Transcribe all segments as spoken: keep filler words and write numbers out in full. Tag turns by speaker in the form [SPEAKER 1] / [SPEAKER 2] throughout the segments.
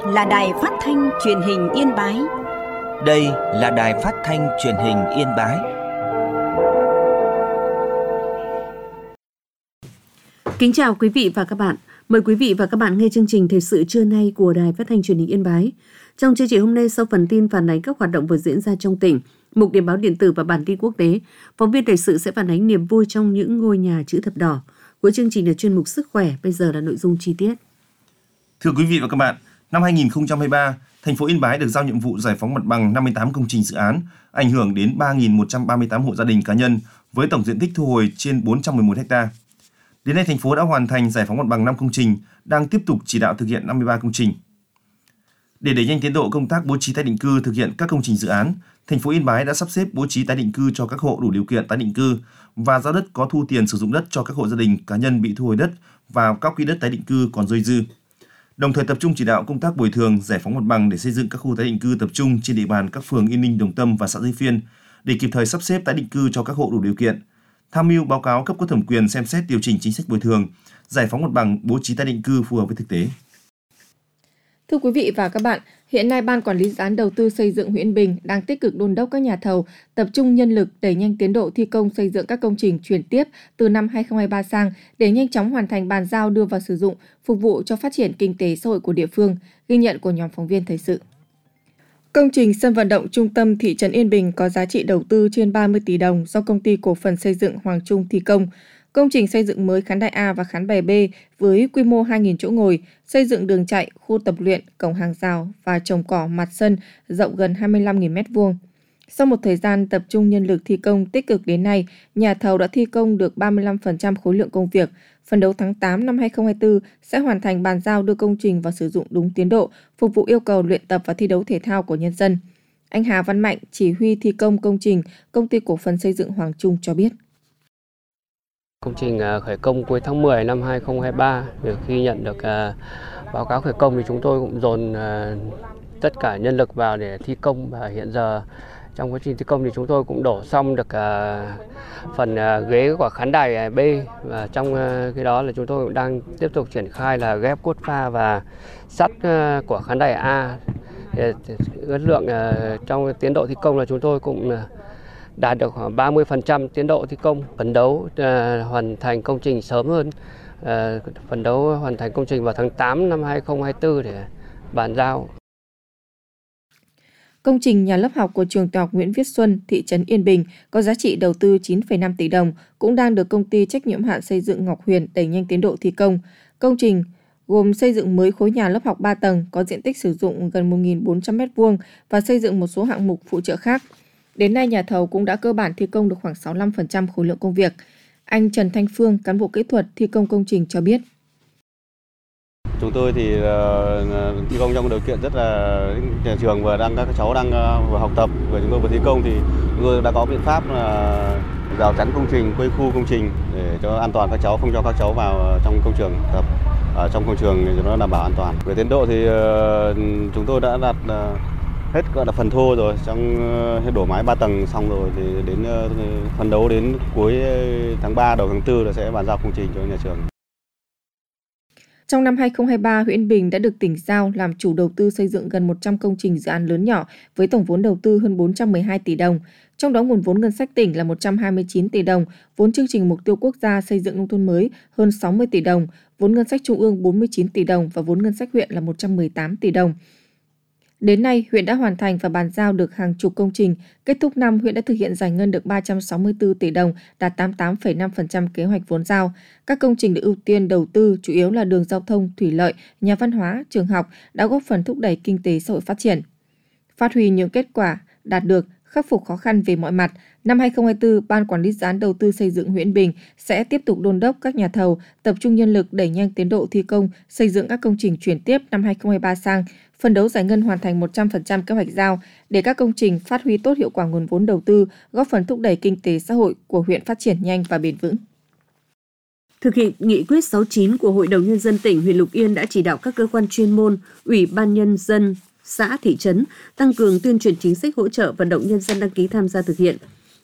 [SPEAKER 1] là Đài Phát thanh Truyền hình Yên Bái.
[SPEAKER 2] Đây là Đài Phát thanh Truyền hình Yên Bái.
[SPEAKER 3] Kính chào quý vị và các bạn. Mời quý vị và các bạn nghe chương trình Thời sự trưa nay của Đài Phát thanh Truyền hình Yên Bái. Trong chương trình hôm nay, sau phần tin phản ánh các hoạt động vừa diễn ra trong tỉnh, mục điểm báo điện tử và bản tin quốc tế, phóng viên thời sự sẽ phản ánh niềm vui trong những ngôi nhà chữ thập đỏ. Cuối chương trình là chuyên mục Sức khỏe, bây giờ là nội dung chi tiết.
[SPEAKER 4] Thưa quý vị và các bạn, năm hai nghìn không trăm hai mươi ba, thành phố Yên Bái được giao nhiệm vụ giải phóng mặt bằng năm mươi tám công trình dự án, ảnh hưởng đến ba nghìn một trăm ba mươi tám hộ gia đình cá nhân với tổng diện tích thu hồi trên bốn trăm mười một ha. Đến nay, thành phố đã hoàn thành giải phóng mặt bằng năm công trình, đang tiếp tục chỉ đạo thực hiện năm mươi ba công trình. Để đẩy nhanh tiến độ công tác bố trí tái định cư thực hiện các công trình dự án, thành phố Yên Bái đã sắp xếp bố trí tái định cư cho các hộ đủ điều kiện tái định cư và giao đất có thu tiền sử dụng đất cho các hộ gia đình cá nhân bị thu hồi đất và các quỹ đất tái định cư còn dôi dư. Đồng thời tập trung chỉ đạo công tác bồi thường, giải phóng mặt bằng để xây dựng các khu tái định cư tập trung trên địa bàn các phường Yên Ninh, Đồng Tâm và xã Dây Phiên để kịp thời sắp xếp tái định cư cho các hộ đủ điều kiện. Tham mưu báo cáo cấp có thẩm quyền xem xét điều chỉnh chính sách bồi thường, giải phóng mặt bằng, bố trí tái định cư phù hợp với thực tế.
[SPEAKER 5] Thưa quý vị và các bạn, hiện nay Ban Quản lý Dự án Đầu tư xây dựng huyện Yên Bình đang tích cực đôn đốc các nhà thầu tập trung nhân lực đẩy nhanh tiến độ thi công xây dựng các công trình chuyển tiếp từ năm hai nghìn không trăm hai mươi ba sang để nhanh chóng hoàn thành bàn giao đưa vào sử dụng, phục vụ cho phát triển kinh tế xã hội của địa phương, ghi nhận của nhóm phóng viên thời sự. Công trình sân vận động trung tâm thị trấn Yên Bình có giá trị đầu tư trên ba mươi tỷ đồng do Công ty Cổ phần Xây dựng Hoàng Trung thi công. Công trình xây dựng mới khán đài A và khán đài B với quy mô hai nghìn chỗ ngồi, xây dựng đường chạy, khu tập luyện, cổng hàng rào và trồng cỏ mặt sân rộng gần hai mươi lăm nghìn mét vuông. Sau một thời gian tập trung nhân lực thi công tích cực đến nay, nhà thầu đã thi công được ba mươi lăm phần trăm khối lượng công việc. Phấn đấu tháng tám năm hai nghìn không trăm hai mươi tư sẽ hoàn thành bàn giao đưa công trình vào sử dụng đúng tiến độ, phục vụ yêu cầu luyện tập và thi đấu thể thao của nhân dân. Anh Hà Văn Mạnh, chỉ huy thi công công trình, Công ty Cổ phần Xây dựng Hoàng Trung cho biết.
[SPEAKER 6] Công trình khởi công cuối tháng mười năm hai nghìn không trăm hai mươi ba, khi nhận được báo cáo khởi công thì chúng tôi cũng dồn tất cả nhân lực vào để thi công, và hiện giờ trong quá trình thi công thì chúng tôi cũng đổ xong được phần ghế của khán đài B, và trong cái đó là chúng tôi cũng đang tiếp tục triển khai là ghép cốt pha và sắt của khán đài A. Ước lượng trong tiến độ thi công là chúng tôi cũng đạt được khoảng ba mươi phần trăm tiến độ thi công, phấn đấu uh, hoàn thành công trình sớm hơn, uh, phấn đấu hoàn thành công trình vào tháng tám năm hai nghìn không trăm hai mươi tư để bàn giao.
[SPEAKER 5] Công trình nhà lớp học của trường tiểu học Nguyễn Viết Xuân, thị trấn Yên Bình có giá trị đầu tư chín phẩy năm tỷ đồng cũng đang được công ty trách nhiệm hạn xây dựng Ngọc Huyền đẩy nhanh tiến độ thi công. Công trình gồm xây dựng mới khối nhà lớp học ba tầng có diện tích sử dụng gần một nghìn bốn trăm mét vuông và xây dựng một số hạng mục phụ trợ khác. Đến nay, nhà thầu cũng đã cơ bản thi công được khoảng sáu mươi lăm phần trăm khối lượng công việc. Anh Trần Thanh Phương, cán bộ kỹ thuật thi công công trình cho biết.
[SPEAKER 7] Chúng tôi thì uh, thi công trong điều kiện rất là nhà trường vừa đang các cháu đang uh, vừa học tập, vừa chúng tôi vừa thi công thì chúng tôi đã có biện pháp uh, rào chắn công trình, quây khu công trình để cho an toàn các cháu, không cho các cháu vào trong công trường tập ở trong công trường để cho nó đảm bảo an toàn. Về tiến độ thì uh, chúng tôi đã đạt uh, hết gọi là phần thô rồi, trong hết đổ mái ba tầng xong rồi thì đến phấn đấu đến cuối tháng ba đầu tháng tư là sẽ bàn giao công trình cho nhà trường.
[SPEAKER 5] Trong năm hai nghìn không trăm hai mươi ba, huyện Yên Bình đã được tỉnh giao làm chủ đầu tư xây dựng gần một trăm công trình dự án lớn nhỏ với tổng vốn đầu tư hơn bốn trăm mười hai tỷ đồng. Trong đó nguồn vốn ngân sách tỉnh là một trăm hai mươi chín tỷ đồng, vốn chương trình mục tiêu quốc gia xây dựng nông thôn mới hơn sáu mươi tỷ đồng, vốn ngân sách trung ương bốn mươi chín tỷ đồng và vốn ngân sách huyện là một trăm mười tám tỷ đồng. Đến nay, huyện đã hoàn thành và bàn giao được hàng chục công trình. Kết thúc năm, huyện đã thực hiện giải ngân được ba trăm sáu mươi tư tỷ đồng, đạt tám mươi tám phẩy năm phần trăm kế hoạch vốn giao. Các công trình được ưu tiên đầu tư chủ yếu là đường giao thông, thủy lợi, nhà văn hóa, trường học đã góp phần thúc đẩy kinh tế xã hội phát triển. Phát huy những kết quả đạt được, khắc phục khó khăn về mọi mặt, năm hai nghìn không trăm hai mươi tư, Ban Quản lý Dự án Đầu tư xây dựng huyện Yên Bình sẽ tiếp tục đôn đốc các nhà thầu tập trung nhân lực đẩy nhanh tiến độ thi công, xây dựng các công trình chuyển tiếp năm hai nghìn không trăm hai mươi ba sang, phấn đấu giải ngân hoàn thành một trăm phần trăm kế hoạch giao để các công trình phát huy tốt hiệu quả nguồn vốn đầu tư, góp phần thúc đẩy kinh tế xã hội của huyện phát triển nhanh và bền vững.
[SPEAKER 3] Thực hiện nghị quyết sáu mươi chín của Hội đồng Nhân dân tỉnh, huyện Lục Yên đã chỉ đạo các cơ quan chuyên môn, Ủy ban Nhân dân, xã, thị trấn tăng cường tuyên truyền chính sách hỗ trợ vận động nhân dân đăng ký tham gia thực hiện.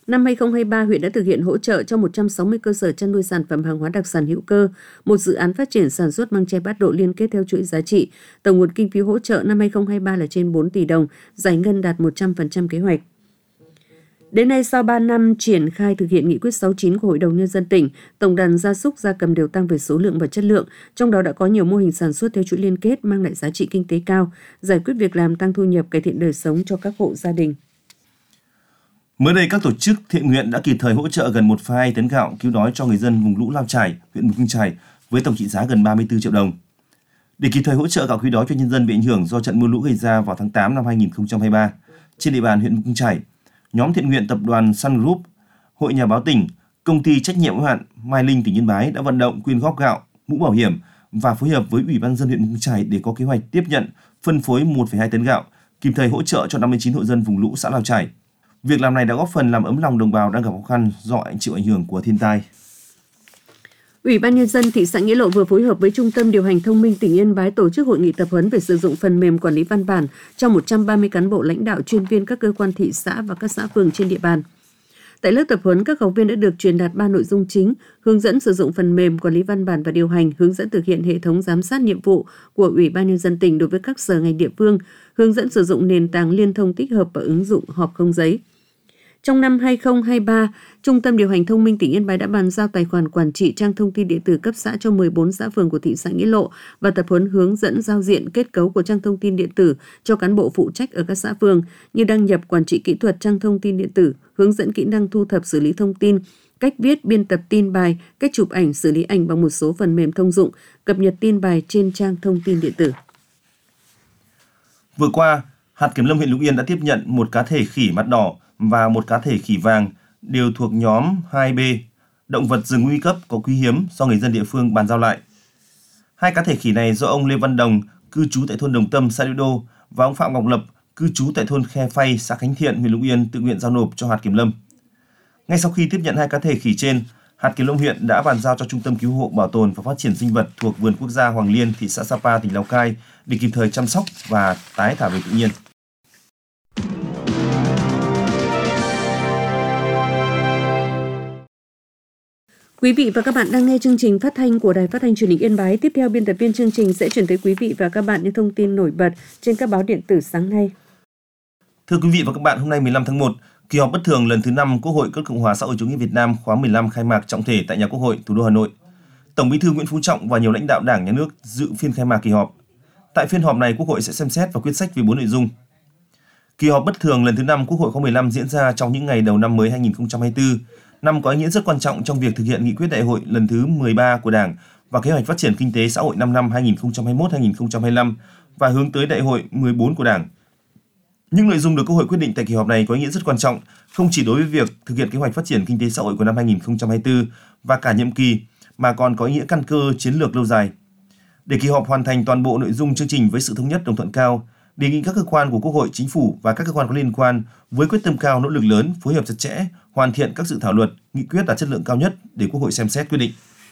[SPEAKER 3] Năm hai không hai ba, huyện đã thực hiện hỗ trợ cho một trăm sáu mươi cơ sở chăn nuôi sản phẩm hàng hóa đặc sản hữu cơ, một dự án phát triển sản xuất măng tre bát độ liên kết theo chuỗi giá trị. Tổng nguồn kinh phí hỗ trợ năm hai không hai ba là trên bốn tỷ đồng, giải ngân đạt một trăm phần trăm kế hoạch. Đến nay, sau ba năm triển khai thực hiện nghị quyết sáu mươi chín của Hội đồng Nhân dân tỉnh, tổng đàn gia súc gia cầm đều tăng về số lượng và chất lượng, trong đó đã có nhiều mô hình sản xuất theo chuỗi liên kết mang lại giá trị kinh tế cao, giải quyết việc làm, tăng thu nhập, cải thiện đời sống cho các hộ gia đình.
[SPEAKER 4] Mới đây, các tổ chức thiện nguyện đã kịp thời hỗ trợ gần một phẩy hai tấn gạo cứu đói cho người dân vùng lũ Lao Chải, huyện Mù Căng Chải với tổng trị giá gần ba mươi tư triệu đồng. Để kịp thời hỗ trợ gạo cứu đói cho nhân dân bị ảnh hưởng do trận mưa lũ gây ra vào tháng tám năm hai nghìn không trăm hai mươi ba trên địa bàn huyện Mù Căng Chải, nhóm thiện nguyện tập đoàn Sun Group, Hội Nhà báo tỉnh, công ty trách nhiệm hữu hạn Mai Linh tỉnh Yên Bái đã vận động quyên góp gạo, mũ bảo hiểm và phối hợp với Ủy ban nhân dân huyện Mù Căng Chải để có kế hoạch tiếp nhận phân phối một phẩy hai tấn gạo, kịp thời hỗ trợ cho năm mươi chín hộ dân vùng lũ xã Lao Chải. Việc làm này đã góp phần làm ấm lòng đồng bào đang gặp khó khăn do chịu ảnh hưởng của thiên tai.
[SPEAKER 3] Ủy ban Nhân dân thị xã Nghĩa Lộ vừa phối hợp với Trung tâm Điều hành Thông minh tỉnh Yên Bái tổ chức hội nghị tập huấn về sử dụng phần mềm quản lý văn bản cho một trăm ba mươi cán bộ lãnh đạo chuyên viên các cơ quan thị xã và các xã phường trên địa bàn. Tại lớp tập huấn, các học viên đã được truyền đạt ba nội dung chính: hướng dẫn sử dụng phần mềm quản lý văn bản và điều hành, hướng dẫn thực hiện hệ thống giám sát nhiệm vụ của Ủy ban Nhân dân tỉnh đối với các sở ngành địa phương, hướng dẫn sử dụng nền tảng liên thông tích hợp và ứng dụng họp không giấy. Trong năm hai không hai ba, Trung tâm Điều hành Thông minh tỉnh Yên Bái đã bàn giao tài khoản quản trị trang thông tin điện tử cấp xã cho mười bốn xã phường của thị xã Nghĩa Lộ và tập huấn hướng dẫn giao diện kết cấu của trang thông tin điện tử cho cán bộ phụ trách ở các xã phường như đăng nhập, quản trị kỹ thuật trang thông tin điện tử, hướng dẫn kỹ năng thu thập xử lý thông tin, cách viết biên tập tin bài, cách chụp ảnh, xử lý ảnh bằng một số phần mềm thông dụng, cập nhật tin bài trên trang thông tin điện tử.
[SPEAKER 4] Vừa qua, hạt kiểm lâm huyện Lục Yên đã tiếp nhận một cá thể khỉ mặt đỏ và một cá thể khỉ vàng đều thuộc nhóm hai B, động vật rừng nguy cấp có quý hiếm do người dân địa phương bàn giao lại. Hai cá thể khỉ này do ông Lê Văn Đồng, cư trú tại thôn Đồng Tâm, xã Liễu Đô, và ông Phạm Ngọc Lập, cư trú tại thôn Khe Phay, xã Khánh Thiện, huyện Lục Yên tự nguyện giao nộp cho hạt kiểm lâm. Ngay sau khi tiếp nhận hai cá thể khỉ trên, hạt kiểm lâm huyện đã bàn giao cho Trung tâm Cứu hộ Bảo tồn và Phát triển sinh vật thuộc Vườn Quốc gia Hoàng Liên, thị xã Sapa, tỉnh Lào Cai để kịp thời chăm sóc và tái thả về tự nhiên.
[SPEAKER 3] Quý vị và các bạn đang nghe chương trình phát thanh của Đài Phát thanh Truyền hình Yên Bái. Tiếp theo, biên tập viên chương trình sẽ chuyển tới quý vị và các bạn những thông tin nổi bật trên các báo điện tử sáng nay.
[SPEAKER 4] Thưa quý vị và các bạn, hôm nay mười lăm tháng một, kỳ họp bất thường lần thứ năm Quốc hội nước Cộng hòa xã hội chủ nghĩa Việt Nam khóa mười lăm khai mạc trọng thể tại nhà Quốc hội, thủ đô Hà Nội. Tổng Bí thư Nguyễn Phú Trọng và nhiều lãnh đạo Đảng, Nhà nước dự phiên khai mạc kỳ họp. Tại phiên họp này, Quốc hội sẽ xem xét và quyết sách về bốn nội dung. Kỳ họp bất thường lần thứ năm Quốc hội khóa mười lăm diễn ra trong những ngày đầu năm mới hai nghìn không trăm hai mươi tư, năm có ý nghĩa rất quan trọng trong việc thực hiện nghị quyết đại hội lần thứ mười ba của Đảng và kế hoạch phát triển kinh tế xã hội năm năm hai nghìn không trăm hai mươi mốt đến hai nghìn không trăm hai mươi lăm và hướng tới đại hội mười bốn của Đảng. Những nội dung được Quốc hội quyết định tại kỳ họp này có ý nghĩa rất quan trọng, không chỉ đối với việc thực hiện kế hoạch phát triển kinh tế xã hội của năm hai nghìn không trăm hai mươi tư và cả nhiệm kỳ, mà còn có ý nghĩa căn cơ chiến lược lâu dài. Để kỳ họp hoàn thành toàn bộ nội dung chương trình với sự thống nhất đồng thuận cao, đề nghị các cơ quan của Quốc hội, Chính phủ và các cơ quan có liên quan với quyết tâm cao, nỗ lực lớn, phối hợp chặt chẽ, hoàn thiện các dự thảo luật, nghị quyết đạt chất lượng cao nhất để Quốc hội xem xét quyết định.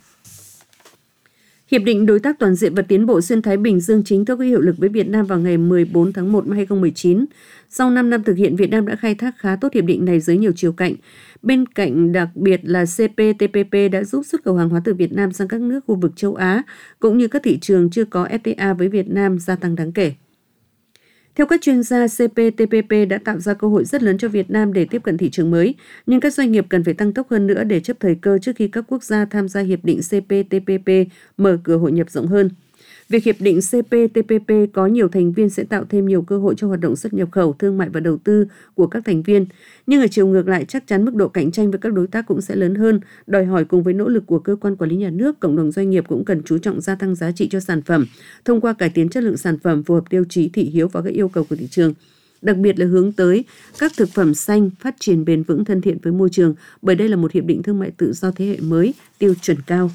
[SPEAKER 3] Hiệp định Đối tác Toàn diện và Tiến bộ Xuyên Thái Bình Dương chính thức có hiệu lực với Việt Nam vào ngày mười bốn tháng một năm hai nghìn không trăm mười chín. Sau năm năm thực hiện, Việt Nam đã khai thác khá tốt hiệp định này dưới nhiều chiều cạnh. Bên cạnh đặc biệt là C P T P P đã giúp xuất khẩu hàng hóa từ Việt Nam sang các nước khu vực châu Á, cũng như các thị trường chưa có F T A với Việt Nam gia tăng đáng kể. Theo các chuyên gia, C P T P P đã tạo ra cơ hội rất lớn cho Việt Nam để tiếp cận thị trường mới, nhưng các doanh nghiệp cần phải tăng tốc hơn nữa để chấp thời cơ trước khi các quốc gia tham gia hiệp định C P T P P mở cửa hội nhập rộng hơn. Việc hiệp định C P T P P có nhiều thành viên sẽ tạo thêm nhiều cơ hội cho hoạt động xuất nhập khẩu, thương mại và đầu tư của các thành viên. Nhưng ở chiều ngược lại, chắc chắn mức độ cạnh tranh với các đối tác cũng sẽ lớn hơn, đòi hỏi cùng với nỗ lực của cơ quan quản lý nhà nước, cộng đồng doanh nghiệp cũng cần chú trọng gia tăng giá trị cho sản phẩm, thông qua cải tiến chất lượng sản phẩm phù hợp tiêu chí thị hiếu và các yêu cầu của thị trường. Đặc biệt là hướng tới các thực phẩm xanh, phát triển bền vững, thân thiện với môi trường, bởi đây là một hiệp định thương mại tự do thế hệ mới, tiêu chuẩn cao.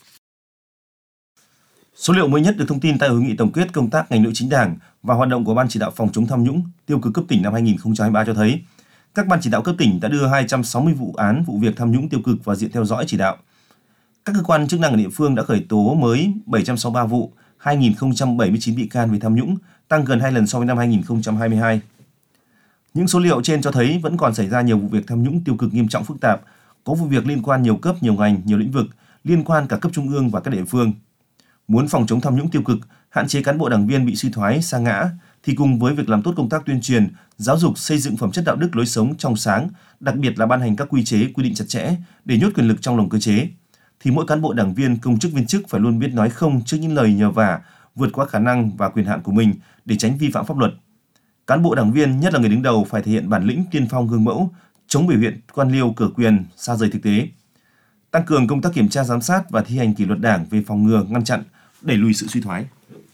[SPEAKER 4] Số liệu mới nhất được thông tin tại hội nghị tổng kết công tác ngành nội chính Đảng và hoạt động của Ban chỉ đạo phòng chống tham nhũng tiêu cực cấp tỉnh năm hai nghìn không trăm hai mươi ba cho thấy, các ban chỉ đạo cấp tỉnh đã đưa hai trăm sáu mươi vụ án vụ việc tham nhũng tiêu cực vào diện theo dõi chỉ đạo. Các cơ quan chức năng ở địa phương đã khởi tố mới bảy trăm sáu mươi ba vụ, hai nghìn không trăm bảy mươi chín bị can về tham nhũng, tăng gần hai lần so với năm hai nghìn không trăm hai mươi hai. Những số liệu trên cho thấy vẫn còn xảy ra nhiều vụ việc tham nhũng tiêu cực nghiêm trọng phức tạp, có vụ việc liên quan nhiều cấp, nhiều ngành, nhiều lĩnh vực, liên quan cả cấp trung ương và các địa phương. Muốn phòng chống tham nhũng tiêu cực, hạn chế cán bộ đảng viên bị suy thoái, sa ngã, thì cùng với việc làm tốt công tác tuyên truyền, giáo dục, xây dựng phẩm chất đạo đức lối sống trong sáng, đặc biệt là ban hành các quy chế, quy định chặt chẽ để nhốt quyền lực trong lồng cơ chế, thì mỗi cán bộ đảng viên, công chức viên chức phải luôn biết nói không trước những lời nhờ vả, vượt qua khả năng và quyền hạn của mình để tránh vi phạm pháp luật. Cán bộ đảng viên, nhất là người đứng đầu, phải thể hiện bản lĩnh tiên phong gương mẫu, chống biểu hiện quan liêu cửa quyền, xa rời thực tế. Tăng cường công tác kiểm tra giám sát và thi hành kỷ luật đảng về phòng ngừa, ngăn chặn, đẩy lùi sự suy thoái.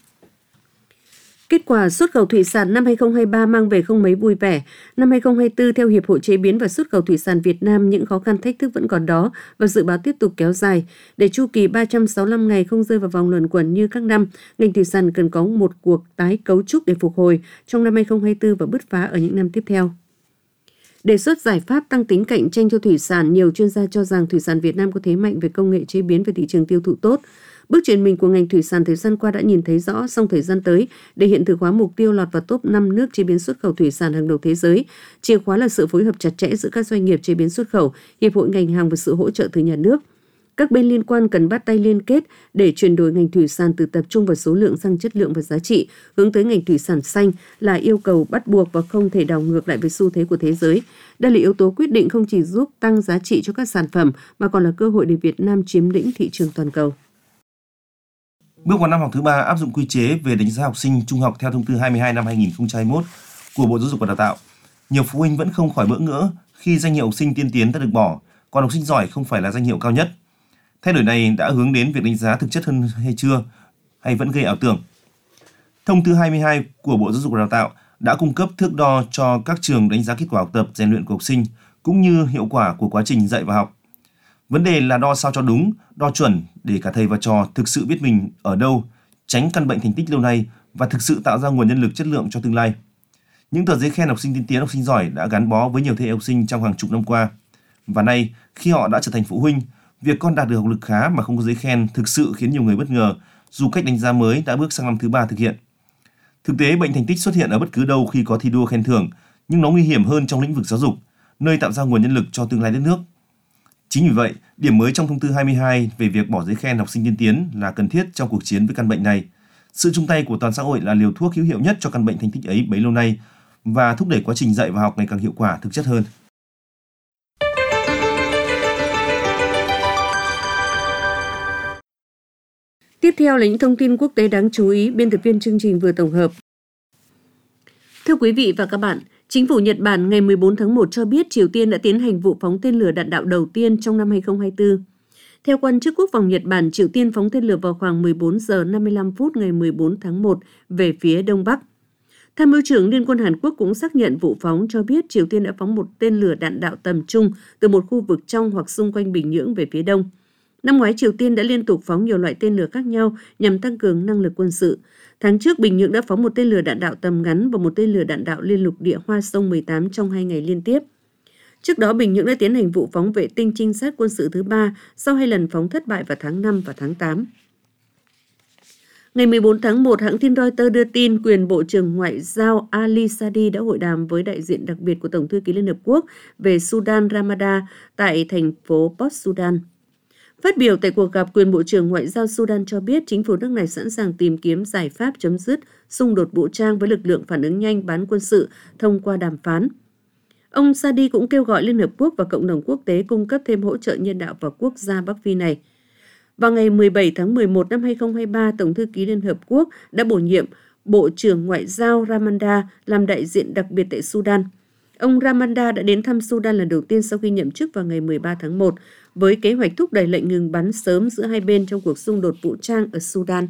[SPEAKER 3] Kết quả xuất khẩu thủy sản năm hai không hai ba mang về không mấy vui vẻ. Năm hai không hai tư, theo Hiệp hội Chế biến và Xuất khẩu Thủy sản Việt Nam, những khó khăn thách thức vẫn còn đó và dự báo tiếp tục kéo dài. Để chu kỳ ba trăm sáu mươi lăm ngày không rơi vào vòng luẩn quẩn như các năm, ngành thủy sản cần có một cuộc tái cấu trúc để phục hồi trong năm hai không hai tư và bứt phá ở những năm tiếp theo. Đề xuất giải pháp tăng tính cạnh tranh cho thủy sản, nhiều chuyên gia cho rằng thủy sản Việt Nam có thế mạnh về công nghệ chế biến và thị trường tiêu thụ tốt. Bước chuyển mình của ngành thủy sản thời gian qua đã nhìn thấy rõ, song thời gian tới, để hiện thực hóa mục tiêu lọt vào top năm nước chế biến xuất khẩu thủy sản hàng đầu thế giới, chìa khóa là sự phối hợp chặt chẽ giữa các doanh nghiệp chế biến xuất khẩu, hiệp hội ngành hàng và sự hỗ trợ từ nhà nước. Các bên liên quan cần bắt tay liên kết để chuyển đổi ngành thủy sản từ tập trung vào số lượng sang chất lượng và giá trị, hướng tới ngành thủy sản xanh là yêu cầu bắt buộc và không thể đảo ngược lại với xu thế của thế giới. Đây là yếu tố quyết định không chỉ giúp tăng giá trị cho các sản phẩm mà còn là cơ hội để Việt Nam chiếm lĩnh thị trường toàn cầu.
[SPEAKER 4] Bước vào năm học thứ ba áp dụng quy chế về đánh giá học sinh trung học theo thông tư hai mươi hai năm hai nghìn không trăm hai mươi mốt của Bộ Giáo dục và Đào tạo. Nhiều phụ huynh vẫn không khỏi bỡ ngỡ khi danh hiệu học sinh tiên tiến đã được bỏ, còn học sinh giỏi không phải là danh hiệu cao nhất. Thay đổi này đã hướng đến việc đánh giá thực chất hơn hay chưa, hay vẫn gây ảo tưởng. Thông tư hai mươi hai của Bộ Giáo dục và Đào tạo đã cung cấp thước đo cho các trường đánh giá kết quả học tập, rèn luyện của học sinh, cũng như hiệu quả của quá trình dạy và học. Vấn đề là đo sao cho đúng, đo chuẩn để cả thầy và trò thực sự biết mình ở đâu, tránh căn bệnh thành tích lâu nay và thực sự tạo ra nguồn nhân lực chất lượng cho tương lai. Những tờ giấy khen học sinh tiên tiến, học sinh giỏi đã gắn bó với nhiều thế hệ học sinh trong hàng chục năm qua. Và nay, khi họ đã trở thành phụ huynh, việc con đạt được học lực khá mà không có giấy khen thực sự khiến nhiều người bất ngờ, dù cách đánh giá mới đã bước sang năm thứ ba thực hiện. Thực tế, bệnh thành tích xuất hiện ở bất cứ đâu khi có thi đua khen thưởng, nhưng nó nguy hiểm hơn trong lĩnh vực giáo dục, nơi tạo ra nguồn nhân lực cho tương lai đất nước. Chính vì vậy, điểm mới trong thông tư hai mươi hai về việc bỏ giấy khen học sinh tiên tiến là cần thiết trong cuộc chiến với căn bệnh này. Sự chung tay của toàn xã hội là liều thuốc hữu hiệu nhất cho căn bệnh thành tích ấy bấy lâu nay và thúc đẩy quá trình dạy và học ngày càng hiệu quả, thực chất hơn.
[SPEAKER 3] Tiếp theo là những thông tin quốc tế đáng chú ý biên tập viên chương trình vừa tổng hợp. Thưa quý vị và các bạn, Chính phủ Nhật Bản ngày mười bốn tháng một cho biết Triều Tiên đã tiến hành vụ phóng tên lửa đạn đạo đầu tiên trong năm hai không hai tư. Theo quan chức quốc phòng Nhật Bản, Triều Tiên phóng tên lửa vào khoảng mười bốn giờ năm mươi lăm phút ngày mười bốn tháng một về phía đông bắc. Tham mưu trưởng Liên quân Hàn Quốc cũng xác nhận vụ phóng, cho biết Triều Tiên đã phóng một tên lửa đạn đạo tầm trung từ một khu vực trong hoặc xung quanh Bình Nhưỡng về phía đông. Năm ngoái, Triều Tiên đã liên tục phóng nhiều loại tên lửa khác nhau nhằm tăng cường năng lực quân sự. Tháng trước, Bình Nhưỡng đã phóng một tên lửa đạn đạo tầm ngắn và một tên lửa đạn đạo liên lục địa Hoa Sông mười tám trong hai ngày liên tiếp. Trước đó, Bình Nhưỡng đã tiến hành vụ phóng vệ tinh trinh sát quân sự thứ ba sau hai lần phóng thất bại vào tháng năm và tháng tám. Ngày mười bốn tháng một, hãng tin Reuters đưa tin quyền Bộ trưởng Ngoại giao Ali Sadi đã hội đàm với đại diện đặc biệt của Tổng thư ký Liên Hợp Quốc về Sudan Ramada tại thành phố Port Sudan. Phát biểu tại cuộc gặp, quyền Bộ trưởng Ngoại giao Sudan cho biết chính phủ nước này sẵn sàng tìm kiếm giải pháp chấm dứt xung đột vũ trang với lực lượng phản ứng nhanh bán quân sự thông qua đàm phán. Ông Sadi cũng kêu gọi Liên Hợp Quốc và cộng đồng quốc tế cung cấp thêm hỗ trợ nhân đạo vào quốc gia Bắc Phi này. Vào ngày mười bảy tháng mười một năm hai không hai ba, Tổng thư ký Liên Hợp Quốc đã bổ nhiệm Bộ trưởng Ngoại giao Ramanda làm đại diện đặc biệt tại Sudan. Ông Ramanda đã đến thăm Sudan lần đầu tiên sau khi nhậm chức vào ngày mười ba tháng một, với kế hoạch thúc đẩy lệnh ngừng bắn sớm giữa hai bên trong cuộc xung đột vũ trang ở Sudan.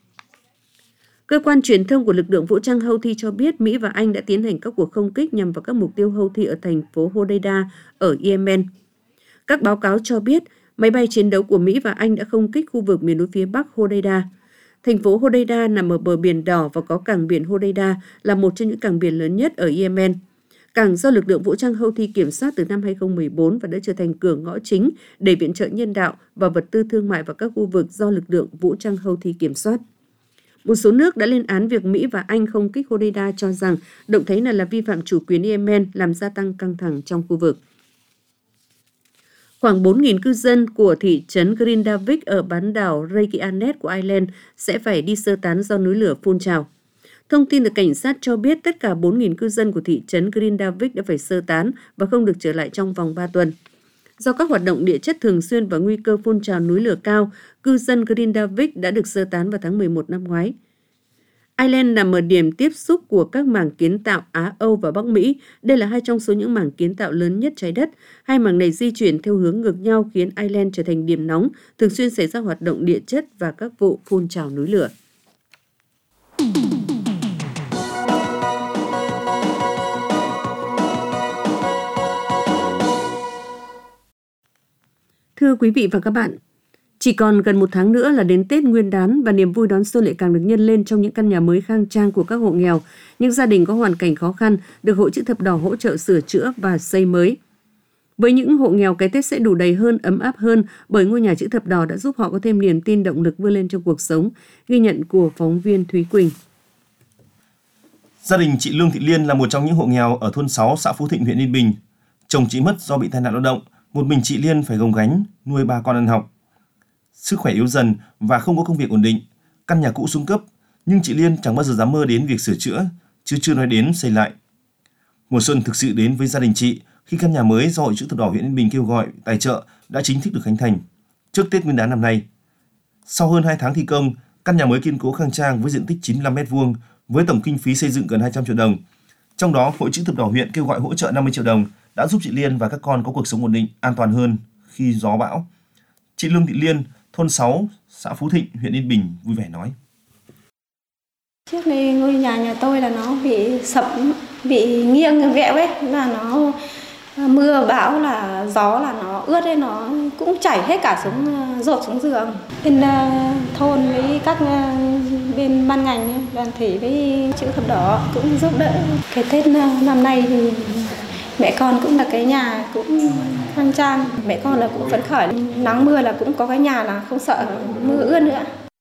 [SPEAKER 3] Cơ quan truyền thông của lực lượng vũ trang Houthi cho biết Mỹ và Anh đã tiến hành các cuộc không kích nhằm vào các mục tiêu Houthi ở thành phố Hodeida ở Yemen. Các báo cáo cho biết máy bay chiến đấu của Mỹ và Anh đã không kích khu vực miền núi phía Bắc Hodeida. Thành phố Hodeida nằm ở bờ biển đỏ và có cảng biển Hodeida là một trong những cảng biển lớn nhất ở Yemen. Cảng do lực lượng vũ trang Houthi kiểm soát từ năm hai không một bốn và đã trở thành cửa ngõ chính để viện trợ nhân đạo và vật tư thương mại vào các khu vực do lực lượng vũ trang Houthi kiểm soát. Một số nước đã lên án việc Mỹ và Anh không kích Hodeida, cho rằng động thái này là vi phạm chủ quyền Yemen, làm gia tăng căng thẳng trong khu vực. Khoảng bốn nghìn cư dân của thị trấn Grindavik ở bán đảo Reykjanes của Ireland sẽ phải đi sơ tán do núi lửa phun trào. Thông tin từ cảnh sát cho biết tất cả bốn nghìn cư dân của thị trấn Grindavik đã phải sơ tán và không được trở lại trong vòng ba tuần. Do các hoạt động địa chất thường xuyên và nguy cơ phun trào núi lửa cao, cư dân Grindavik đã được sơ tán vào tháng mười một năm ngoái. Ireland nằm ở điểm tiếp xúc của các mảng kiến tạo Á-Âu và Bắc Mỹ. Đây là hai trong số những mảng kiến tạo lớn nhất trái đất. Hai mảng này di chuyển theo hướng ngược nhau khiến Ireland trở thành điểm nóng, thường xuyên xảy ra hoạt động địa chất và các vụ phun trào núi lửa. Thưa quý vị và các bạn, chỉ còn gần một tháng nữa là đến Tết Nguyên đán và niềm vui đón xuân lại càng được nhân lên trong những căn nhà mới khang trang của các hộ nghèo, những gia đình có hoàn cảnh khó khăn được Hội Chữ Thập Đỏ hỗ trợ sửa chữa và xây mới. Với những hộ nghèo, cái Tết sẽ đủ đầy hơn, ấm áp hơn bởi ngôi nhà Chữ Thập Đỏ đã giúp họ có thêm niềm tin, động lực vươn lên trong cuộc sống. Ghi nhận của phóng viên Thúy Quỳnh.
[SPEAKER 4] Gia đình chị Lương Thị Liên là một trong những hộ nghèo ở thôn sáu, xã Phú Thịnh, huyện Yên Bình. Chồng chị mất do bị tai nạn lao động, một mình chị Liên phải gồng gánh nuôi ba con ăn học. Sức khỏe yếu dần và không có công việc ổn định, căn nhà cũ xuống cấp, nhưng chị Liên chẳng bao giờ dám mơ đến việc sửa chữa, chứ chưa nói đến xây lại. Mùa xuân thực sự đến với gia đình chị khi căn nhà mới do Hội Chữ Thập Đỏ huyện Yên Bình kêu gọi tài trợ đã chính thức được khánh thành trước Tết Nguyên đán năm nay. Sau hơn hai tháng thi công, căn nhà mới kiên cố khang trang với diện tích chín mươi lăm mét vuông với tổng kinh phí xây dựng gần hai trăm triệu đồng. Trong đó, Hội Chữ Thập Đỏ huyện kêu gọi hỗ trợ năm mươi triệu đồng đã giúp chị Liên và các con có cuộc sống ổn định, an toàn hơn khi gió bão. Chị Lương Thị Liên, thôn sáu, xã Phú Thịnh, huyện Yên Bình vui vẻ nói:
[SPEAKER 8] Trước đây ngôi nhà nhà tôi là nó bị sập, bị nghiêng vẹo ấy, là nó mưa bão là gió là nó ướt ấy, nó cũng chảy hết cả xuống, dột xuống giường. Bên thôn với các bên ban ngành, đoàn thể với Chữ Thập Đỏ cũng giúp đỡ. Cái Tết năm nay thì mẹ con cũng là cái nhà cũng khang trang, mẹ con là cũng phấn khởi, nắng mưa là cũng có cái nhà là không sợ mưa ướt nữa.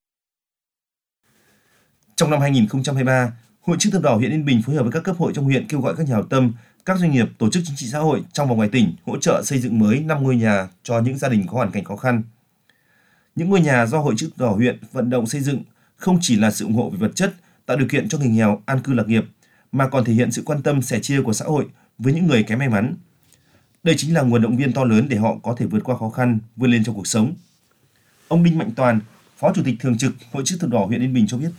[SPEAKER 4] Trong năm hai nghìn không trăm hai mươi ba, Hội Chữ Thập Đỏ huyện Yên Bình phối hợp với các cấp hội trong huyện kêu gọi các nhà hảo tâm, các doanh nghiệp, tổ chức chính trị xã hội trong và ngoài tỉnh hỗ trợ xây dựng mới năm ngôi nhà cho những gia đình có hoàn cảnh khó khăn. Những ngôi nhà do Hội Chữ Thập Đỏ huyện vận động xây dựng không chỉ là sự ủng hộ về vật chất, tạo điều kiện cho người nghèo an cư lạc nghiệp, mà còn thể hiện sự quan tâm sẻ chia của xã hội với những người kém may mắn. Đây chính là nguồn động viên to lớn để họ có thể vượt qua khó khăn, vươn lên trong cuộc sống. Ông Đinh Mạnh Toàn, Phó Chủ tịch Thường trực Hội Chữ Thập Đỏ huyện Yên Bình cho biết: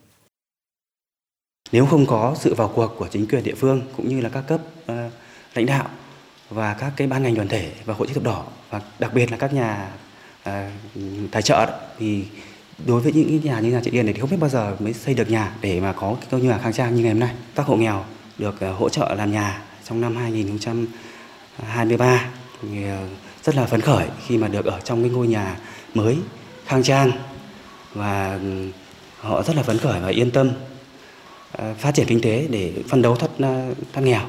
[SPEAKER 9] Nếu không có sự vào cuộc của chính quyền địa phương cũng như là các cấp uh, lãnh đạo và các cái ban ngành đoàn thể và Hội Chữ Thập Đỏ, và đặc biệt là các nhà uh, tài trợ đó, thì đối với những nhà như nhà chị Liên này thì không biết bao giờ mới xây được nhà để mà có cái ngôi nhà khang trang như ngày hôm nay. Các hộ nghèo được uh, hỗ trợ làm nhà trong năm hai nghìn không trăm hai mươi ba thì uh, rất là phấn khởi khi mà được ở trong cái ngôi nhà mới khang trang, và uh, họ rất là phấn khởi và yên tâm phát triển kinh tế để phấn đấu thoát thoát nghèo.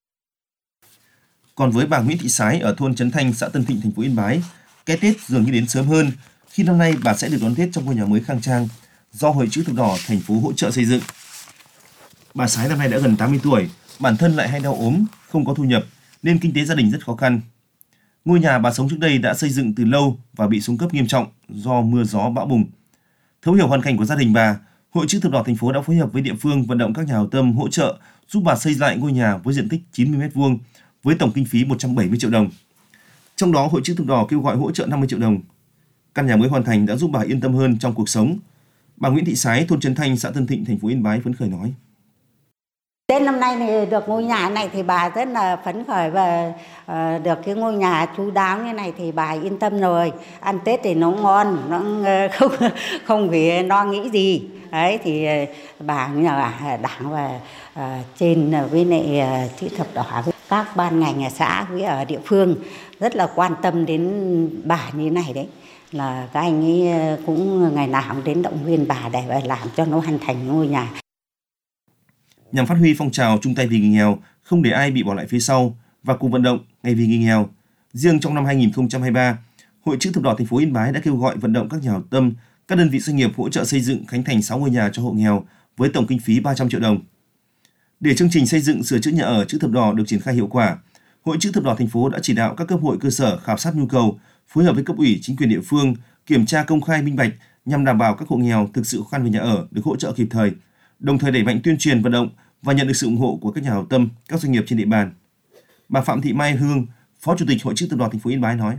[SPEAKER 4] Còn với bà Nguyễn Thị Sái ở thôn Trấn Thanh, xã Tân Thịnh, thành phố Yên Bái, cái Tết dường như đến sớm hơn khi năm nay bà sẽ được đón Tết trong ngôi nhà mới khang trang do Hội Chữ Thập Đỏ thành phố hỗ trợ xây dựng. Bà Sái năm nay đã gần tám mươi tuổi, bản thân lại hay đau ốm, không có thu nhập nên kinh tế gia đình rất khó khăn. Ngôi nhà bà sống trước đây đã xây dựng từ lâu và bị xuống cấp nghiêm trọng do mưa gió bão bùng. Thấu hiểu hoàn cảnh của gia đình bà, Hội Chữ Thập Đỏ thành phố đã phối hợp với địa phương vận động các nhà hảo tâm hỗ trợ giúp bà xây lại ngôi nhà với diện tích chín mươi mét vuông với tổng kinh phí một trăm bảy mươi triệu đồng. Trong đó, Hội Chữ Thập Đỏ kêu gọi hỗ trợ năm mươi triệu đồng. Căn nhà mới hoàn thành đã giúp bà yên tâm hơn trong cuộc sống. Bà Nguyễn Thị Sái, thôn Trấn Thanh, xã Tân Thịnh, thành phố Yên Bái phấn khởi nói:
[SPEAKER 10] Tết năm nay thì được ngôi nhà này thì bà rất là phấn khởi, và uh, được cái ngôi nhà chu đáo như này thì bà yên tâm rồi. Ăn Tết thì nó ngon, nó không không phải lo nghĩ gì. Đấy thì bà nhờ Đảng và uh, trên với lại uh, Chữ Thập Đỏ với các ban ngành ở xã với ở địa phương rất là quan tâm đến bà như này đấy. Là các anh ấy cũng ngày nào cũng đến động viên bà để làm cho nó hoàn thành ngôi nhà.
[SPEAKER 4] Nhằm phát huy phong trào chung tay vì người nghèo, không để ai bị bỏ lại phía sau và cùng vận động ngày vì người nghèo, riêng trong năm hai nghìn không trăm hai mươi ba, Hội Chữ Thập Đỏ thành phố Yên Bái đã kêu gọi vận động các nhà hảo tâm, các đơn vị doanh nghiệp hỗ trợ xây dựng khánh thành sáu ngôi nhà cho hộ nghèo với tổng kinh phí ba trăm triệu đồng. Để chương trình xây dựng sửa chữa nhà ở chữ thập đỏ được triển khai hiệu quả, Hội Chữ thập đỏ thành phố đã chỉ đạo các cấp hội cơ sở khảo sát nhu cầu, phối hợp với cấp ủy chính quyền địa phương kiểm tra công khai minh bạch nhằm đảm bảo các hộ nghèo thực sự khó khăn về nhà ở được hỗ trợ kịp thời, đồng thời đẩy mạnh tuyên truyền vận động và nhận được sự ủng hộ của các nhà hảo tâm, các doanh nghiệp trên địa bàn. Bà Phạm Thị Mai Hương, Phó Chủ tịch Hội Chữ thập đỏ thành phố Yên Bái nói: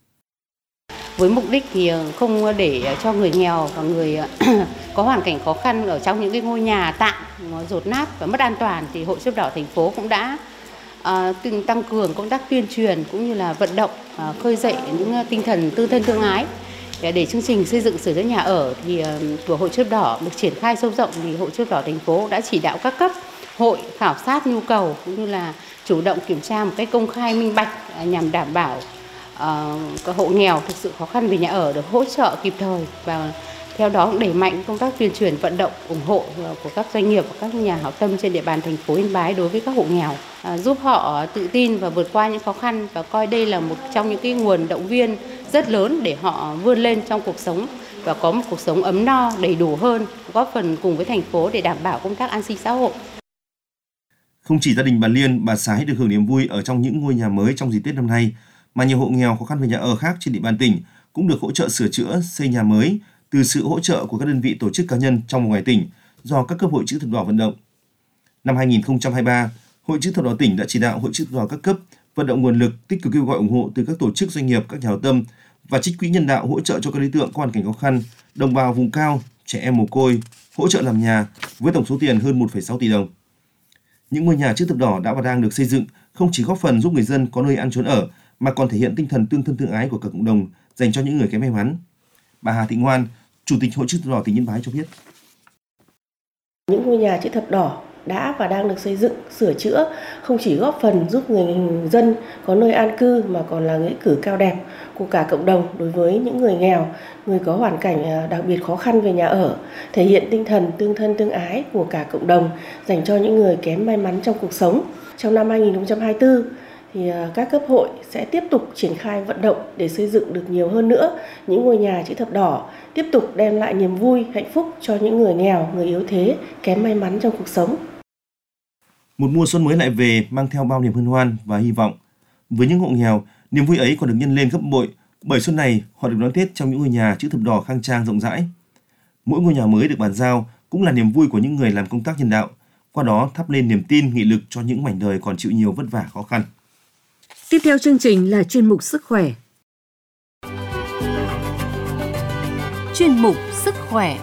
[SPEAKER 11] Với mục đích thì không để cho người nghèo và người có hoàn cảnh khó khăn ở trong những cái ngôi nhà tạm dột nát và mất an toàn, thì Hội Chữ thập đỏ thành phố cũng đã uh, tăng cường công tác tuyên truyền cũng như là vận động, uh, khơi dậy những tinh thần tương thân tương ái. Để chương trình xây dựng sửa chữa nhà ở thì uh, của Hội Chữ thập đỏ được triển khai sâu rộng, thì Hội Chữ thập đỏ thành phố đã chỉ đạo các cấp hội khảo sát nhu cầu cũng như là chủ động kiểm tra một cách công khai minh bạch uh, nhằm đảm bảo uh, các hộ nghèo thực sự khó khăn về nhà ở được hỗ trợ kịp thời, và theo đó cũng đẩy mạnh công tác tuyên truyền vận động ủng hộ của các doanh nghiệp và các nhà hảo tâm trên địa bàn thành phố Yên Bái đối với các hộ nghèo, à, giúp họ tự tin và vượt qua những khó khăn, và coi đây là một trong những cái nguồn động viên rất lớn để họ vươn lên trong cuộc sống và có một cuộc sống ấm no, đầy đủ hơn, góp phần cùng với thành phố để đảm bảo công tác an sinh xã hội.
[SPEAKER 4] Không chỉ gia đình bà Liên, bà Sái được hưởng niềm vui ở trong những ngôi nhà mới trong dịp Tết năm nay, mà nhiều hộ nghèo khó khăn về nhà ở khác trên địa bàn tỉnh cũng được hỗ trợ sửa chữa, xây nhà mới từ sự hỗ trợ của các đơn vị tổ chức cá nhân trong và ngoài tỉnh do các cấp hội Chữ thập đỏ vận động. Năm hai nghìn không trăm hai mươi ba, Hội Chữ thập đỏ tỉnh đã chỉ đạo Hội Chữ thập đỏ các cấp vận động nguồn lực, tích cực kêu gọi ủng hộ từ các tổ chức doanh nghiệp, các nhà hảo tâm và trích quỹ nhân đạo hỗ trợ cho các đối tượng có hoàn cảnh khó khăn, đồng bào vùng cao, trẻ em mồ côi, hỗ trợ làm nhà với tổng số tiền hơn một phẩy sáu tỷ đồng. Những ngôi nhà Chữ thập đỏ đã và đang được xây dựng không chỉ góp phần giúp người dân có nơi ăn trốn ở mà còn thể hiện tinh thần tương thân tương ái của cả cộng đồng dành cho những người kém may mắn. Bà Hà Thị Ngoan, Chủ tịch Hội Chữ thập đỏ tỉnh Yên Bái cho biết:
[SPEAKER 12] Những ngôi nhà Chữ thập đỏ đã và đang được xây dựng, sửa chữa không chỉ góp phần giúp người dân có nơi an cư mà còn là nghĩa cử cao đẹp của cả cộng đồng đối với những người nghèo, người có hoàn cảnh đặc biệt khó khăn về nhà ở, thể hiện tinh thần tương thân tương ái của cả cộng đồng dành cho những người kém may mắn trong cuộc sống. Trong năm hai nghìn không trăm hai mươi tư, thì các cấp hội sẽ tiếp tục triển khai vận động để xây dựng được nhiều hơn nữa những ngôi nhà Chữ thập đỏ, tiếp tục đem lại niềm vui, hạnh phúc cho những người nghèo, người yếu thế, kém may mắn trong cuộc sống.
[SPEAKER 4] Một mùa xuân mới lại về mang theo bao niềm hân hoan và hy vọng. Với những hộ nghèo, niềm vui ấy còn được nhân lên gấp bội, bởi xuân này họ được đón Tết trong những ngôi nhà Chữ thập đỏ khang trang rộng rãi. Mỗi ngôi nhà mới được bàn giao cũng là niềm vui của những người làm công tác nhân đạo, qua đó thắp lên niềm tin, nghị lực cho những mảnh đời còn chịu nhiều vất vả khó khăn.
[SPEAKER 3] Tiếp theo chương trình là chuyên mục Sức khỏe.
[SPEAKER 1] Chuyên mục Sức khỏe.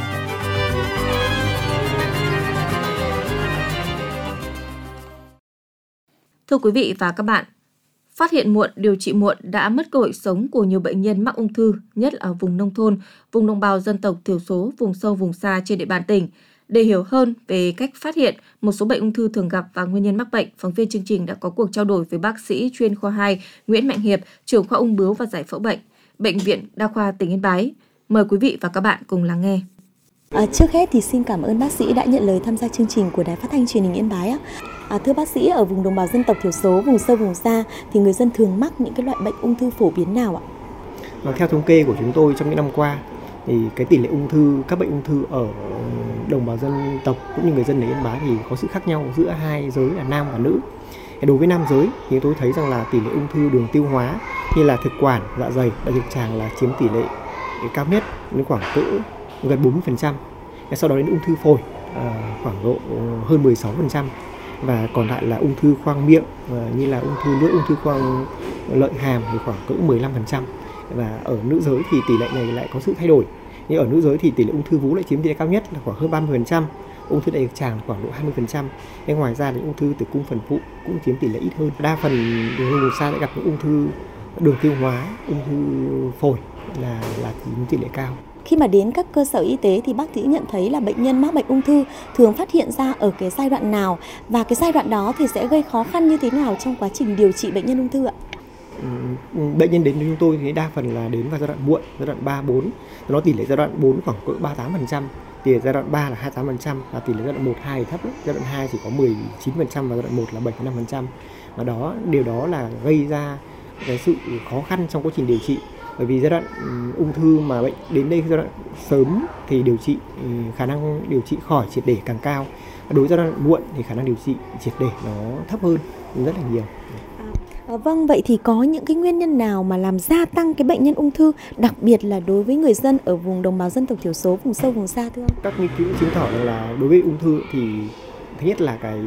[SPEAKER 5] Thưa quý vị và các bạn, phát hiện muộn, điều trị muộn đã mất cơ hội sống của nhiều bệnh nhân mắc ung thư, nhất là ở vùng nông thôn, vùng đồng bào dân tộc thiểu số, vùng sâu, vùng xa trên địa bàn tỉnh. Để hiểu hơn về cách phát hiện một số bệnh ung thư thường gặp và nguyên nhân mắc bệnh, phóng viên chương trình đã có cuộc trao đổi với bác sĩ chuyên khoa hai Nguyễn Mạnh Hiệp, trưởng khoa ung bướu và giải phẫu bệnh, Bệnh viện Đa khoa tỉnh Yên Bái. Mời quý vị và các bạn cùng lắng nghe.
[SPEAKER 13] À, trước hết thì xin cảm ơn bác sĩ đã nhận lời tham gia chương trình của Đài Phát thanh Truyền hình Yên Bái. À, thưa bác sĩ, ở vùng đồng bào dân tộc thiểu số, vùng sâu, vùng xa thì người dân thường mắc những cái loại bệnh ung thư phổ biến nào ạ?
[SPEAKER 14] Và theo thống kê của chúng tôi trong những năm qua, thì cái tỷ lệ ung thư, các bệnh ung thư ở đồng bào dân tộc cũng như người dân ở Yên Bái thì có sự khác nhau giữa hai giới là nam và nữ. Đối với nam giới thì tôi thấy rằng là tỷ lệ ung thư đường tiêu hóa như là thực quản, dạ dày, đại trực tràng là chiếm tỷ lệ cao nhất, đến khoảng cỡ gần bốn mươi phần trăm. Sau đó đến ung thư phổi khoảng độ hơn mười sáu phần trăm, và còn lại là ung thư khoang miệng như là ung thư lưỡi, ung thư khoang lợi hàm thì khoảng cỡ mười lăm phần trăm. Và ở nữ giới thì tỷ lệ này lại có sự thay đổi. Nhưng ở nữ giới thì tỷ lệ ung thư vú lại chiếm tỷ lệ cao nhất là khoảng hơn ba mươi phần trăm, ung thư đại trực tràng khoảng độ hai mươi phần trăm. Nhưng ngoài ra thì ung thư tử cung phần phụ cũng chiếm tỷ lệ ít hơn. Đa phần vùng sâu vùng xa sẽ gặp những ung thư đường tiêu hóa, ung thư phổi là là chiếm tỷ lệ cao.
[SPEAKER 13] Khi mà đến các cơ sở y tế thì bác sĩ nhận thấy là bệnh nhân mắc bệnh ung thư thường phát hiện ra ở cái giai đoạn nào, và cái giai đoạn đó thì sẽ gây khó khăn như thế nào trong quá trình điều trị bệnh nhân ung thư ạ?
[SPEAKER 14] Bệnh nhân đến với chúng tôi thì đa phần là đến vào giai đoạn muộn, giai đoạn ba, bốn. Nó tỷ lệ giai đoạn bốn khoảng cỡ ba mươi tám phần trăm, tỷ lệ giai đoạn ba là hai mươi tám phần trăm, và tỷ lệ giai đoạn một, hai thì thấp lắm. Giai đoạn hai chỉ có mười chín phần trăm và giai đoạn một là bảy mươi lăm phần trăm. Và đó, điều đó là gây ra cái sự khó khăn trong quá trình điều trị. Bởi vì giai đoạn ung thư mà bệnh đến đây giai đoạn sớm thì điều trị khả năng điều trị khỏi triệt để càng cao. Đối với giai đoạn muộn thì khả năng điều trị triệt để nó thấp hơn rất là nhiều.
[SPEAKER 13] À, vâng, vậy thì có những cái nguyên nhân nào mà làm gia tăng cái bệnh nhân ung thư, đặc biệt là đối với người dân ở vùng đồng bào dân tộc thiểu số, vùng sâu vùng xa thưa ông?
[SPEAKER 14] Các nghiên cứu chứng tỏ là đối với ung thư thì thứ nhất là cái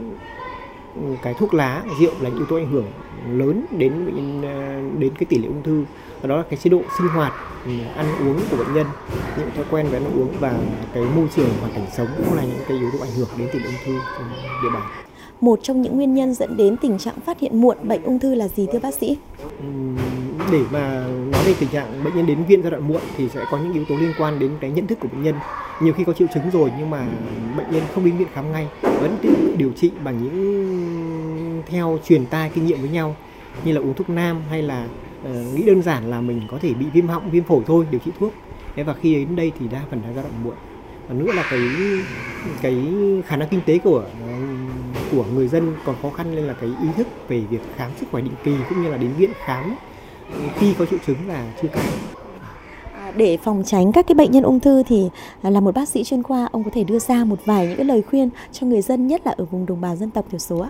[SPEAKER 14] cái thuốc lá, rượu là những yếu tố ảnh hưởng lớn đến đến cái tỷ lệ ung thư. Và đó là cái chế độ sinh hoạt, ăn uống của bệnh nhân, những thói quen về ăn uống và cái môi trường hoàn cảnh sống cũng là những cái yếu tố ảnh hưởng đến tỷ lệ ung thư trên địa bàn.
[SPEAKER 13] Một trong những nguyên nhân dẫn đến tình trạng phát hiện muộn bệnh ung thư là gì thưa bác sĩ?
[SPEAKER 14] Để mà nói về tình trạng bệnh nhân đến viện giai đoạn muộn thì sẽ có những yếu tố liên quan đến cái nhận thức của bệnh nhân. Nhiều khi có triệu chứng rồi nhưng mà bệnh nhân không đến viện khám ngay, vẫn tiếp tục điều trị bằng những theo truyền tai kinh nghiệm với nhau, như là uống thuốc nam hay là uh, nghĩ đơn giản là mình có thể bị viêm họng, viêm phổi thôi, điều trị thuốc. Thế và khi đến đây thì đa phần là giai đoạn muộn. Và nữa là cái cái khả năng kinh tế của của người dân còn khó khăn, nên là cái ý thức về việc khám sức khỏe định kỳ cũng như là đến viện khám khi có triệu chứng là chưa cao.
[SPEAKER 13] Để phòng tránh các cái bệnh nhân ung thư thì là một bác sĩ chuyên khoa, ông có thể đưa ra một vài những cái lời khuyên cho người dân, nhất là ở vùng đồng bào dân tộc thiểu số ạ?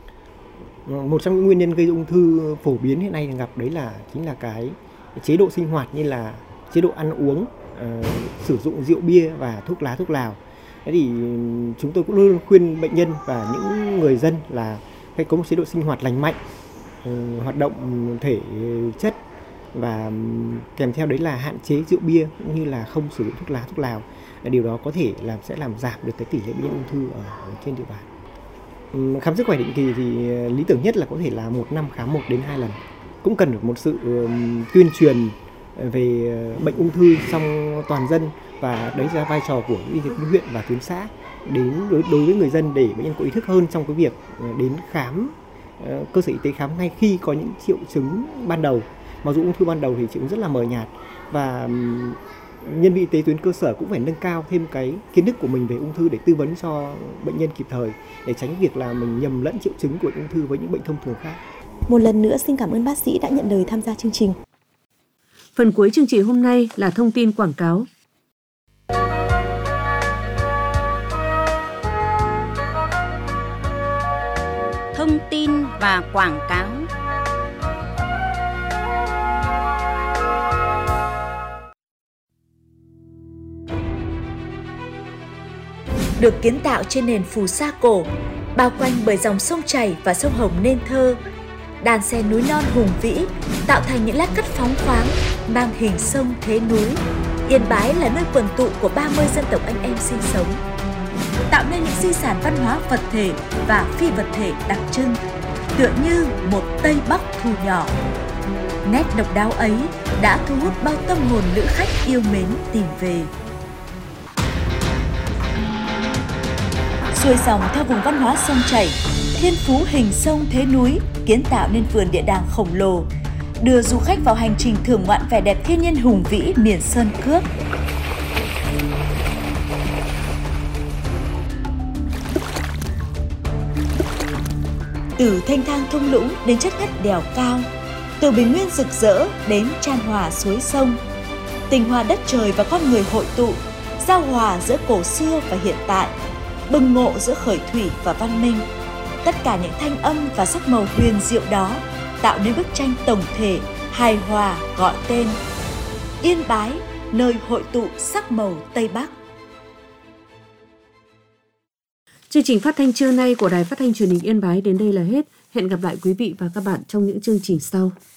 [SPEAKER 14] Một trong những nguyên nhân gây ung thư phổ biến hiện nay gặp đấy là chính là cái chế độ sinh hoạt, như là chế độ ăn uống, uh, sử dụng rượu bia và thuốc lá thuốc lào. Thế thì chúng tôi cũng luôn khuyên bệnh nhân và những người dân là phải có một chế độ sinh hoạt lành mạnh, uh, hoạt động thể chất, và kèm theo đấy là hạn chế rượu bia cũng như là không sử dụng thuốc lá thuốc lào. Điều đó có thể làm sẽ làm giảm được cái tỷ lệ bệnh nhân ung thư ở, ở trên địa bàn. Khám sức khỏe định kỳ thì lý tưởng nhất là có thể là một năm khám một đến hai lần. Cũng cần được một sự tuyên truyền về bệnh ung thư trong toàn dân, và đấy là vai trò của y tế huyện và tuyến xã đến đối, đối với người dân, để bệnh nhân có ý thức hơn trong cái việc đến khám cơ sở y tế, khám ngay khi có những triệu chứng ban đầu. Mặc dù ung thư ban đầu thì triệu chứng rất là mờ nhạt, và nhân viên y tế tuyến cơ sở cũng phải nâng cao thêm cái kiến thức của mình về ung thư để tư vấn cho bệnh nhân kịp thời, để tránh việc là mình nhầm lẫn triệu chứng của ung thư với những bệnh thông thường khác.
[SPEAKER 13] Một lần nữa xin cảm ơn bác sĩ đã nhận lời tham gia chương trình.
[SPEAKER 3] Phần cuối chương trình hôm nay là thông tin quảng cáo.
[SPEAKER 1] Thông tin và quảng cáo.
[SPEAKER 15] Được kiến tạo trên nền phù sa cổ, bao quanh bởi dòng sông chảy và sông Hồng nên thơ, đàn xe núi non hùng vĩ tạo thành những lát cắt phóng khoáng mang hình sông thế núi. Yên Bái là nơi quần tụ của ba mươi dân tộc anh em sinh sống, tạo nên những di sản văn hóa vật thể và phi vật thể đặc trưng, tựa như một Tây Bắc thu nhỏ. Nét độc đáo ấy đã thu hút bao tâm hồn lữ khách yêu mến tìm về. Xuôi dòng theo vùng văn hóa sông chảy, thiên phú hình sông thế núi kiến tạo nên vườn địa đàng khổng lồ, đưa du khách vào hành trình thưởng ngoạn vẻ đẹp thiên nhiên hùng vĩ miền sơn cước. Từ thanh thang thung lũng đến chất ngất đèo cao, từ bình nguyên rực rỡ đến chan hòa suối sông, tình hòa đất trời và con người hội tụ, giao hòa giữa cổ xưa và hiện tại, bừng ngộ giữa khởi thủy và văn minh. Tất cả những thanh âm và sắc màu huyền diệu đó tạo nên bức tranh tổng thể, hài hòa gọi tên Yên Bái, nơi hội tụ sắc màu Tây Bắc.
[SPEAKER 3] Chương trình phát thanh trưa nay của Đài Phát thanh Truyền hình Yên Bái đến đây là hết. Hẹn gặp lại quý vị và các bạn trong những chương trình sau.